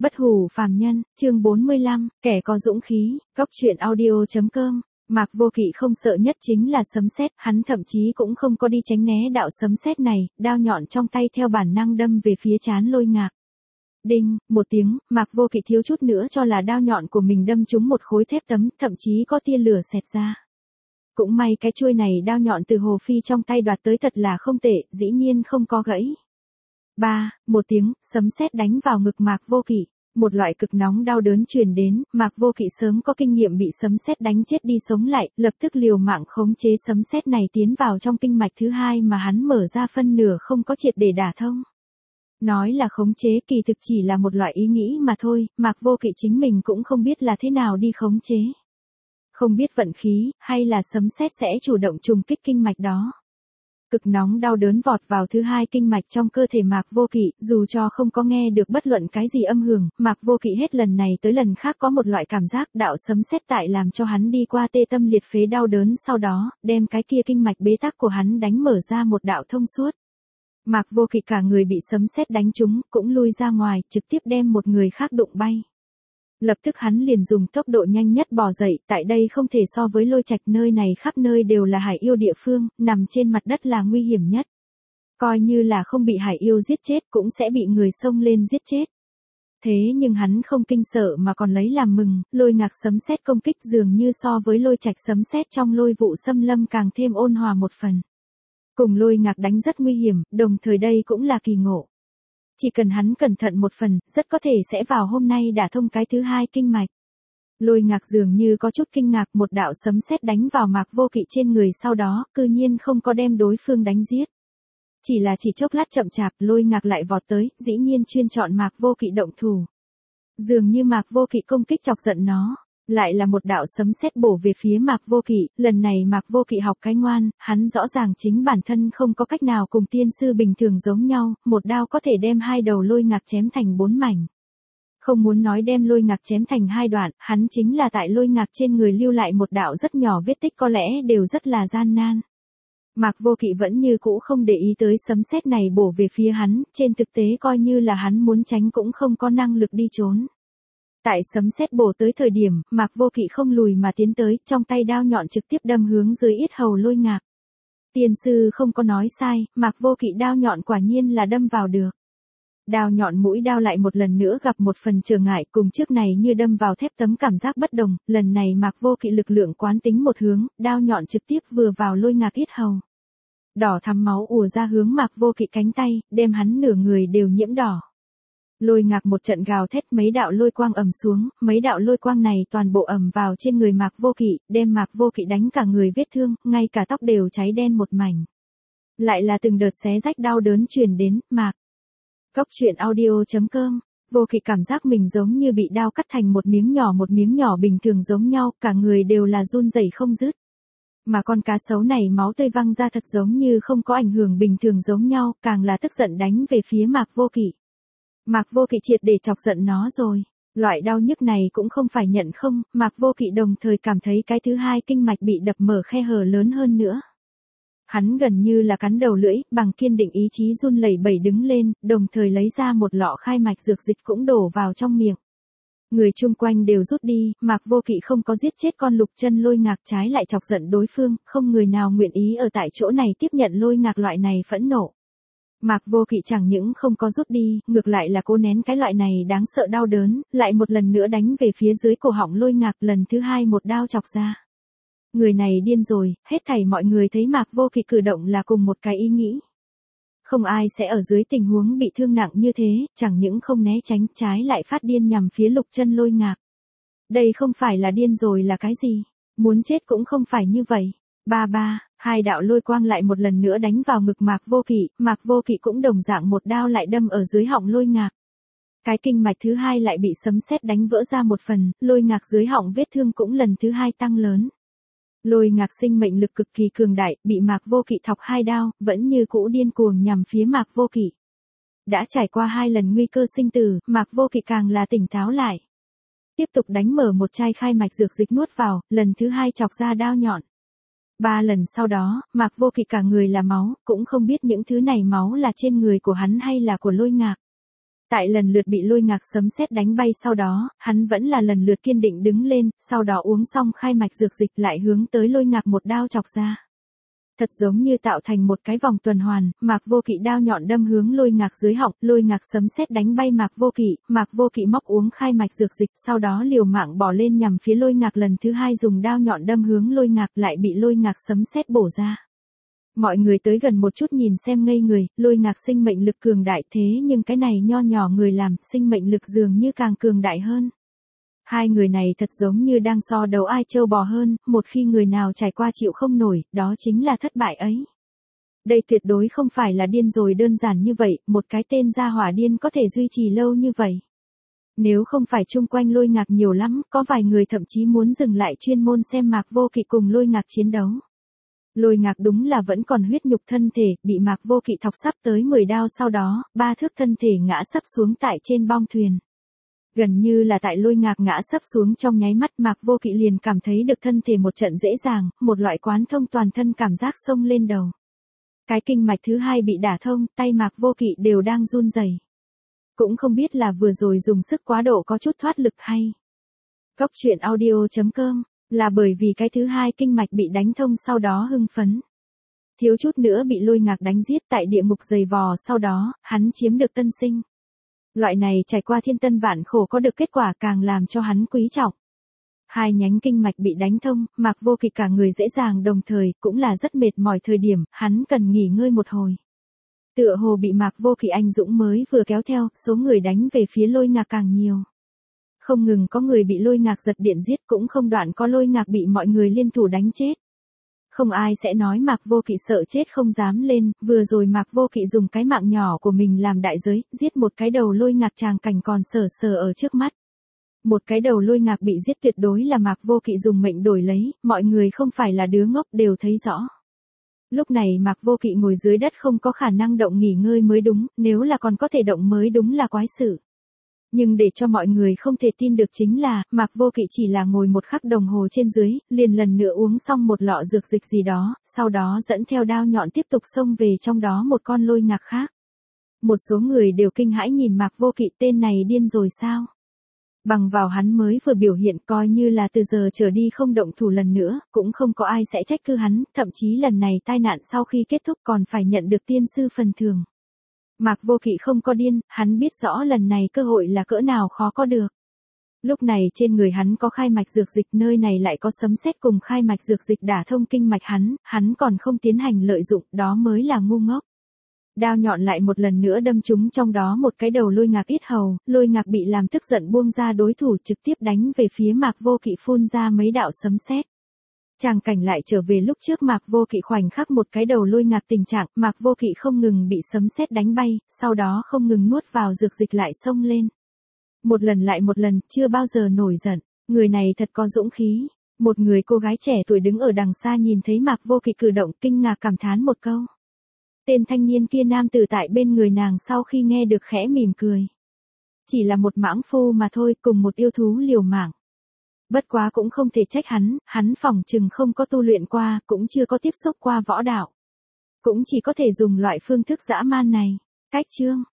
Bất hủ phàm nhân, chương 45, kẻ có dũng khí, Cóc truyện audio.com. Mạc Vô Kỵ không sợ nhất chính là sấm sét, hắn thậm chí cũng không có đi tránh né đạo sấm sét này, đao nhọn trong tay theo bản năng đâm về phía trán Lôi Ngạc. Đinh, một tiếng, Mạc Vô Kỵ thiếu chút nữa cho là đao nhọn của mình đâm trúng một khối thép tấm, thậm chí có tia lửa xẹt ra. Cũng may cái chuôi này đao nhọn từ Hồ Phi trong tay đoạt tới thật là không tệ, dĩ nhiên không có gãy. Một tiếng, sấm sét đánh vào ngực Mạc Vô Kỵ. Một loại cực nóng đau đớn truyền đến, Mạc Vô Kỵ sớm có kinh nghiệm bị sấm sét đánh chết đi sống lại, lập tức liều mạng khống chế sấm sét này tiến vào trong kinh mạch thứ hai mà hắn mở ra phân nửa không có triệt để đả thông. Nói là khống chế kỳ thực chỉ là một loại ý nghĩ mà thôi, Mạc Vô Kỵ chính mình cũng không biết là thế nào đi khống chế. Không biết vận khí, hay là sấm sét sẽ chủ động trùng kích kinh mạch đó. Cực nóng đau đớn vọt vào thứ hai kinh mạch trong cơ thể Mạc Vô Kỵ, dù cho không có nghe được bất luận cái gì âm hưởng, Mạc Vô Kỵ hết lần này tới lần khác có một loại cảm giác đạo sấm sét tại làm cho hắn đi qua tê tâm liệt phế đau đớn, sau đó, đem cái kia kinh mạch bế tắc của hắn đánh mở ra một đạo thông suốt. Mạc Vô Kỵ cả người bị sấm sét đánh trúng, cũng lui ra ngoài, trực tiếp đem một người khác đụng bay. Lập tức hắn liền dùng tốc độ nhanh nhất bò dậy, tại đây không thể so với Lôi Trạch, nơi này khắp nơi đều là hải yêu địa phương, nằm trên mặt đất là nguy hiểm nhất. Coi như là không bị hải yêu giết chết cũng sẽ bị người xông lên giết chết. Thế nhưng hắn không kinh sợ mà còn lấy làm mừng, Lôi Ngạc sấm sét công kích dường như so với Lôi Trạch sấm sét trong Lôi Vụ xâm lâm càng thêm ôn hòa một phần. Cùng Lôi Ngạc đánh rất nguy hiểm, đồng thời đây cũng là kỳ ngộ. Chỉ cần hắn cẩn thận một phần, rất có thể sẽ vào hôm nay đả thông cái thứ hai kinh mạch. Lôi Ngạc dường như có chút kinh ngạc, một đạo sấm sét đánh vào Mạc Vô Kỵ trên người, sau đó, cư nhiên không có đem đối phương đánh giết. Chỉ chốc lát chậm chạp, Lôi Ngạc lại vọt tới, dĩ nhiên chuyên chọn Mạc Vô Kỵ động thủ. Dường như Mạc Vô Kỵ công kích chọc giận nó. Lại là một đạo sấm sét bổ về phía Mạc Vô Kỵ, lần này Mạc Vô Kỵ học cái ngoan, hắn rõ ràng chính bản thân không có cách nào cùng tiên sư bình thường giống nhau, một đao có thể đem hai đầu Lôi Ngạc chém thành 4 mảnh. Không muốn nói đem Lôi Ngạc chém thành 2 đoạn, hắn chính là tại Lôi Ngạc trên người lưu lại một đạo rất nhỏ vết tích, có lẽ đều rất là gian nan. Mạc Vô Kỵ vẫn như cũ không để ý tới sấm sét này bổ về phía hắn, trên thực tế coi như là hắn muốn tránh cũng không có năng lực đi trốn. Tại sấm sét bổ tới thời điểm, Mạc Vô Kỵ không lùi mà tiến tới, trong tay đao nhọn trực tiếp đâm hướng dưới yết hầu Lôi Ngạc. Tiên sư không có nói sai, Mạc Vô Kỵ đao nhọn quả nhiên là đâm vào được. Đao nhọn mũi đao lại một lần nữa gặp một phần trở ngại, cùng trước này như đâm vào thép tấm cảm giác bất đồng, lần này Mạc Vô Kỵ lực lượng quán tính một hướng, đao nhọn trực tiếp vừa vào Lôi Ngạc yết hầu. Đỏ thắm máu ùa ra hướng Mạc Vô Kỵ cánh tay, đem hắn nửa người đều nhiễm đỏ. Lôi Ngạc một trận gào thét, mấy đạo lôi quang ầm xuống, mấy đạo lôi quang này toàn bộ ầm vào trên người Mạc Vô Kỵ, đem Mạc Vô Kỵ đánh cả người vết thương, ngay cả tóc đều cháy đen một mảnh. Lại là từng đợt xé rách đau đớn truyền đến, Mạc. Cóc truyện audio.com. Vô Kỵ cảm giác mình giống như bị đao cắt thành một miếng nhỏ bình thường giống nhau, cả người đều là run rẩy không dứt. Mà con cá sấu này máu tươi văng ra thật giống như không có ảnh hưởng bình thường giống nhau, càng là tức giận đánh về phía Mạc Vô Kỵ. Mạc Vô Kỵ triệt để chọc giận nó rồi. Loại đau nhức này cũng không phải nhận không, Mạc Vô Kỵ đồng thời cảm thấy cái thứ hai kinh mạch bị đập mở khe hở lớn hơn nữa. Hắn gần như là cắn đầu lưỡi, bằng kiên định ý chí run lẩy bẩy đứng lên, đồng thời lấy ra một lọ khai mạch dược dịch cũng đổ vào trong miệng. Người chung quanh đều rút đi, Mạc Vô Kỵ không có giết chết con Lục Chân Lôi Ngạc, trái lại chọc giận đối phương, không người nào nguyện ý ở tại chỗ này tiếp nhận Lôi Ngạc loại này phẫn nộ. Mạc Vô Kỵ chẳng những không có rút đi, ngược lại là cố nén cái loại này đáng sợ đau đớn, lại một lần nữa đánh về phía dưới cổ họng Lôi Ngạc, lần thứ hai một đao chọc ra. Người này điên rồi, hết thảy mọi người thấy Mạc Vô Kỵ cử động là cùng một cái ý nghĩ. Không ai sẽ ở dưới tình huống bị thương nặng như thế, chẳng những không né tránh, trái lại phát điên nhằm phía Lục Chân Lôi Ngạc. Đây không phải là điên rồi là cái gì? Muốn chết cũng không phải như vậy. Hai đạo lôi quang lại một lần nữa đánh vào ngực Mạc Vô Kỵ cũng đồng dạng một đao lại đâm ở dưới họng Lôi Ngạc. Cái kinh mạch thứ hai lại bị sấm sét đánh vỡ ra một phần, Lôi Ngạc dưới họng vết thương cũng lần thứ hai tăng lớn. Lôi Ngạc sinh mệnh lực cực kỳ cường đại, bị Mạc Vô Kỵ thọc 2 đao, vẫn như cũ điên cuồng nhằm phía Mạc Vô Kỵ. Đã trải qua 2 lần nguy cơ sinh tử, Mạc Vô Kỵ càng là tỉnh táo lại. Tiếp tục đánh mở một chai khai mạch dược dịch nuốt vào, lần thứ 2 chọc ra đao nhọn. 3 lần sau đó, Mạc Vô Kỵ cả người là máu, cũng không biết những thứ này máu là trên người của hắn hay là của Lôi Ngạc. Tại lần lượt bị lôi ngạc sấm sét đánh bay sau đó, hắn vẫn là lần lượt kiên định đứng lên, sau đó uống xong khai mạch dược dịch lại hướng tới lôi ngạc một đao chọc ra. Thật giống như tạo thành một cái vòng tuần hoàn, Mạc Vô Kỵ đao nhọn đâm hướng lôi ngạc dưới họng, lôi ngạc sấm sét đánh bay Mạc Vô Kỵ móc uống khai mạch dược dịch, sau đó liều mạng bỏ lên nhằm phía lôi ngạc lần thứ hai dùng đao nhọn đâm hướng lôi ngạc lại bị lôi ngạc sấm sét bổ ra. Mọi người tới gần một chút nhìn xem ngây người, lôi ngạc sinh mệnh lực cường đại thế nhưng cái này nho nhỏ người làm, sinh mệnh lực dường như càng cường đại hơn. Hai người này thật giống như đang so đấu ai trâu bò hơn, một khi người nào trải qua chịu không nổi, đó chính là thất bại ấy. Đây tuyệt đối không phải là điên rồi đơn giản như vậy, một cái tên gia hỏa điên có thể duy trì lâu như vậy. Nếu không phải chung quanh lôi ngạc nhiều lắm, có vài người thậm chí muốn dừng lại chuyên môn xem Mạc Vô Kỵ cùng lôi ngạc chiến đấu. Lôi ngạc đúng là vẫn còn huyết nhục thân thể, bị Mạc Vô Kỵ thọc sắp tới 10 đao sau đó, 3 thước thân thể ngã sấp xuống tại trên bong thuyền. Gần như là tại lôi ngạc ngã sấp xuống trong nháy mắt Mạc Vô Kỵ liền cảm thấy được thân thể một trận dễ dàng, một loại quán thông toàn thân cảm giác xông lên đầu. Cái kinh mạch thứ hai bị đả thông, tay Mạc Vô Kỵ đều đang run rẩy. Cũng không biết là vừa rồi dùng sức quá độ có chút thoát lực hay. Cốc truyện audio.com, là bởi vì cái thứ hai kinh mạch bị đánh thông sau đó hưng phấn. Thiếu chút nữa bị lôi ngạc đánh giết tại địa ngục dày vò sau đó, hắn chiếm được tân sinh. Loại này trải qua thiên tân vạn khổ có được kết quả càng làm cho hắn quý trọng. Hai nhánh kinh mạch bị đánh thông, Mạc Vô Kỵ cả người dễ dàng đồng thời, cũng là rất mệt mỏi thời điểm, hắn cần nghỉ ngơi một hồi. Tựa hồ bị Mạc Vô Kỵ anh dũng mới vừa kéo theo, số người đánh về phía lôi ngạc càng nhiều. Không ngừng có người bị lôi ngạc giật điện giết cũng không đoạn có lôi ngạc bị mọi người liên thủ đánh chết. Không ai sẽ nói Mạc Vô Kỵ sợ chết không dám lên, vừa rồi Mạc Vô Kỵ dùng cái mạng nhỏ của mình làm đại giới, giết một cái đầu lôi ngạc tràng cảnh còn sờ sờ ở trước mắt. Một cái đầu lôi ngạc bị giết tuyệt đối là Mạc Vô Kỵ dùng mệnh đổi lấy, mọi người không phải là đứa ngốc đều thấy rõ. Lúc này Mạc Vô Kỵ ngồi dưới đất không có khả năng động nghỉ ngơi mới đúng, nếu là còn có thể động mới đúng là quái sự. Nhưng để cho mọi người không thể tin được chính là, Mạc Vô Kỵ chỉ là ngồi một khắc đồng hồ trên dưới, liền lần nữa uống xong một lọ dược dịch gì đó, sau đó dẫn theo đao nhọn tiếp tục xông về trong đó một con lôi ngạc khác. Một số người đều kinh hãi nhìn Mạc Vô Kỵ, tên này điên rồi sao? Bằng vào hắn mới vừa biểu hiện coi như là từ giờ trở đi không động thủ lần nữa, cũng không có ai sẽ trách cứ hắn, thậm chí lần này tai nạn sau khi kết thúc còn phải nhận được tiên sư phần thưởng. Mạc Vô Kỵ không có điên, hắn biết rõ lần này cơ hội là cỡ nào khó có được. Lúc này trên người hắn có khai mạch dược dịch, nơi này lại có sấm sét cùng khai mạch dược dịch đả thông kinh mạch hắn còn không tiến hành lợi dụng, đó mới là ngu ngốc. Đao nhọn lại một lần nữa đâm trúng trong đó một cái đầu lôi ngạc yết hầu, lôi ngạc bị làm tức giận buông ra đối thủ trực tiếp đánh về phía Mạc Vô Kỵ phun ra mấy đạo sấm sét. Tràng cảnh lại trở về lúc trước Mạc Vô Kỵ khoảnh khắc một cái đầu lôi ngạc tình trạng, Mạc Vô Kỵ không ngừng bị sấm sét đánh bay, sau đó không ngừng nuốt vào dược dịch lại xông lên. Một lần lại một lần, chưa bao giờ nổi giận, người này thật có dũng khí. Một người cô gái trẻ tuổi đứng ở đằng xa nhìn thấy Mạc Vô Kỵ cử động kinh ngạc cảm thán một câu. Tên thanh niên kia nam tử tại bên người nàng sau khi nghe được khẽ mỉm cười. Chỉ là một mãng phu mà thôi, cùng một yêu thú liều mạng. Bất quá cũng không thể trách hắn phỏng chừng không có tu luyện qua, cũng chưa có tiếp xúc qua võ đạo. Cũng chỉ có thể dùng loại phương thức dã man này. Cách chương